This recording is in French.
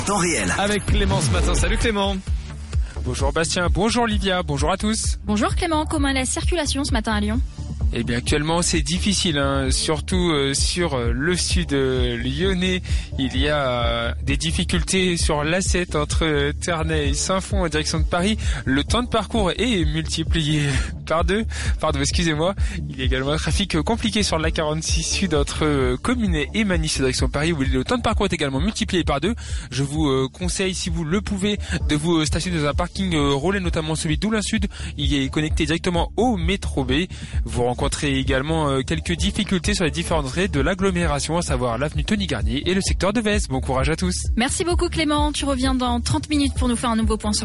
temps réel. Avec Clément ce matin. Salut Clément. Bonjour Bastien, bonjour Livia, bonjour à tous. Bonjour Clément, comment est la circulation ce matin à Lyon ? Eh bien actuellement c'est difficile, surtout sur le sud lyonnais. Il y a des difficultés sur l'A7 entre Ternay et Saint-Fond en direction de Paris. Le temps de parcours est multiplié par deux. Excusez-moi. Il y a également un trafic compliqué sur l'A46 sud entre Communet et Manisse en direction de Paris où le temps de parcours est également multiplié par deux. Je vous conseille, si vous le pouvez, de vous stationner dans un parking relais, notamment celui d'Oulin Sud. Il est connecté directement au métro B. Vous rencontrez également quelques difficultés sur les différentes raies de l'agglomération, à savoir l'avenue Tony Garnier et le secteur de Vez. Bon courage à tous. Merci beaucoup Clément, tu reviens dans 30 minutes pour nous faire un nouveau point sur